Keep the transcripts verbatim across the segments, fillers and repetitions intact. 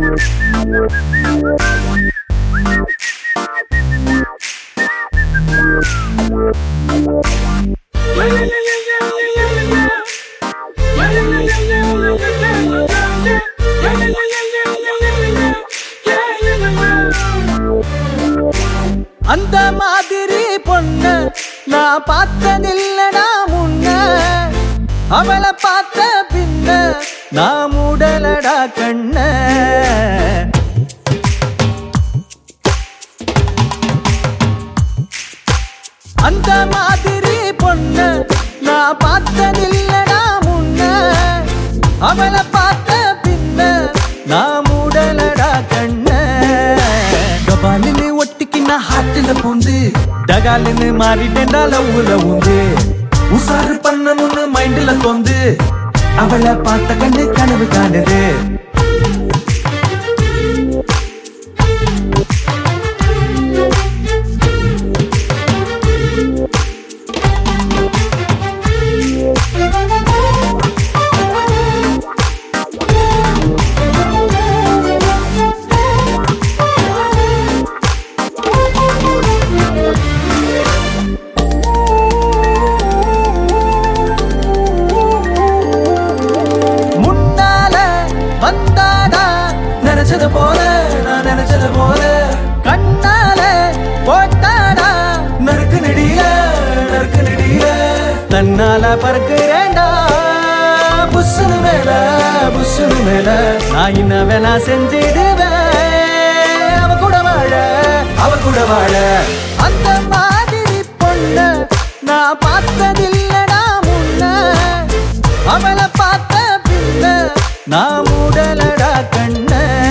அந்த மாதிரி பொண்ண நான் பார்த்ததில்லடா முன்ன, அவளை பார்த்த பின்ன நான் மூடலடா கண்ண. அந்த மாதிரி பொண்ண நான் பார்த்ததில்லடா முன்ன, அவளை பார்த்த பின்ன நான் மூடலடா கண்ண. கபாலின்னு ஒட்டிக்கு நான் ஹார்ட்ல பூந்து டகாலின்னு மாறிட்டேன்டா லவ்வுல உண்டு. உசாரு பண்ணணும்னு மைண்ட்ல தோந்து அவளை பார்த்த கண்ணு கனவு காணுது. வந்தாடா நினைச்சது போல நான் நினைச்சது போல, கண்ணால போட்டாடா நறுக்கு நெடியில நறுக்கு நெடியில. தன்னால பறக்குறேண்டா புஷ்ஷுனு மேல புஷ்ஷுனு மேல. நான் என்ன வேணா செஞ்சிடுவேன் அவ கூட வாழ அவ கூட வாழ. அந்த மாதிரி பொண்ண நான் பார்த்ததில்லடா முன்ன, அவளை பார்த்த பின்ன நான் மூடலடா கண்ண.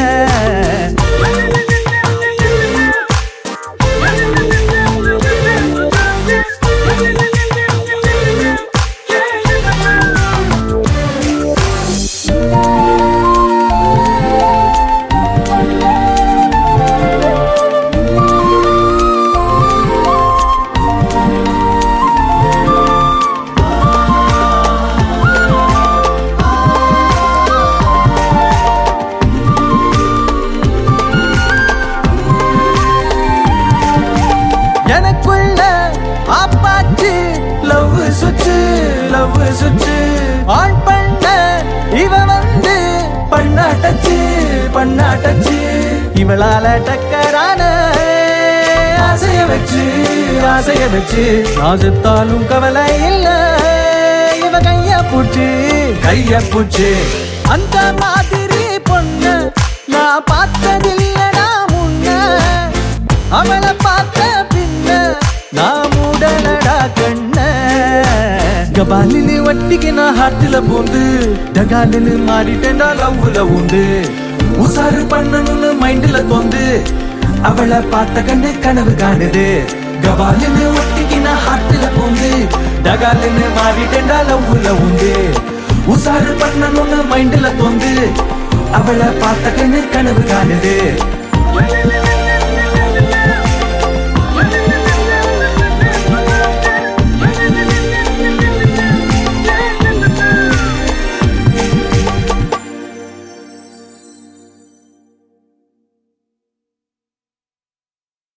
எனக்குள்ள ஆப்பாச்சு love switch love switch. On பண்ண இவ வந்து பண்ணாட்டச்சு பண்ணாட்டச்சு. இவளால டக்கரான ஆசைய வச்சு ஆசைய வச்சு நான் செத்தாலும் கவலை இல்ல இவ கைய பூச்சு கைய பூச்சு. அந்த மாதிரி பொண்ண நான் பார்த்ததில்லடா முன்ன, அவளை பார்த்த பின்ன நான் மூடலடா கண்ண. கபாலின்னு வட்டிக்கு நான் ஹார்ட்ல பூந்து டகாலின்னு மாறிட்டேன்டா லவ்வுல உண்டு. உசாரு பண்ணணும்னு மைண்ட்ல தோந்து அவளை பார்த்த கண்ணு கனவு காணுது. கபாலின்னு வட்டிக்கு நான் ஹார்ட்ல பூந்து டகாலின்னு மாறிட்டேன்டா லவ்வுல உண்டு. உசாரு பண்ணணும்னு மைண்ட்ல தோந்து அவளை பார்த்த கண்ணு கனவு காணுது.